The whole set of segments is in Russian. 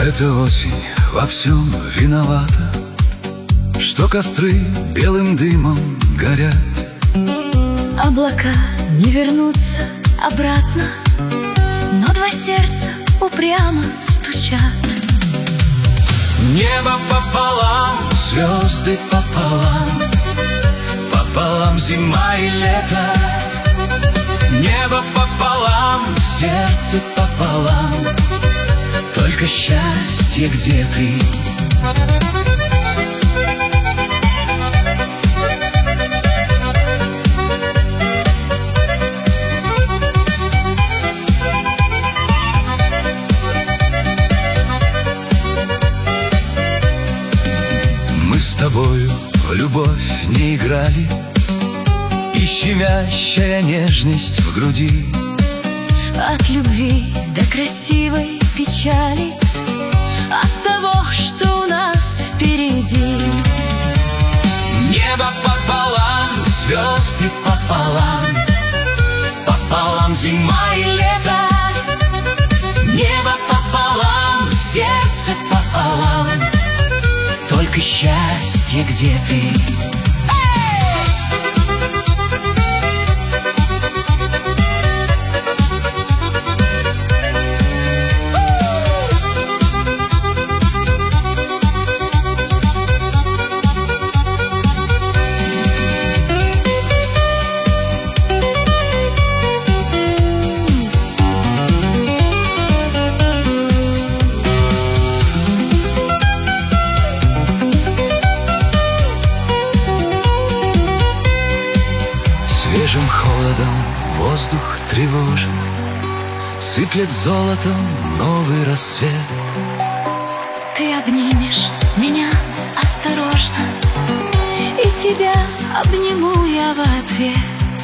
Эта осень во всем виновата, что костры белым дымом горят. Облака не вернутся обратно, но два сердца упрямо стучат. Небо пополам, звезды пополам, пополам зима и лето. Небо пополам, сердце пополам, только счастье, где ты? Мы с тобою в любовь не играли, и щемящая нежность в груди. От любви до красивой печали, от того, что у нас впереди. Небо пополам, звезды пополам, пополам зима и лето. Небо пополам, сердце пополам, только счастье, где ты? Свежим холодом воздух тревожит, сыплет золотом новый рассвет. Ты обнимешь меня осторожно, и тебя обниму я в ответ.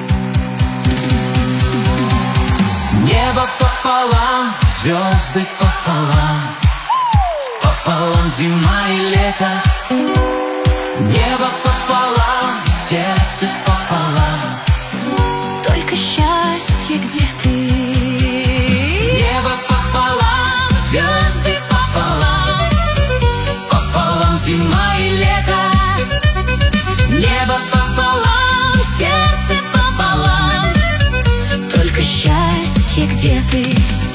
Небо пополам, звезды пополам, пополам зима и лето. Небо пополам, сердце пополам, только счастье, где ты? Небо пополам, звезды пополам, пополам зима и лето. Небо пополам, сердце пополам, только счастье, где ты?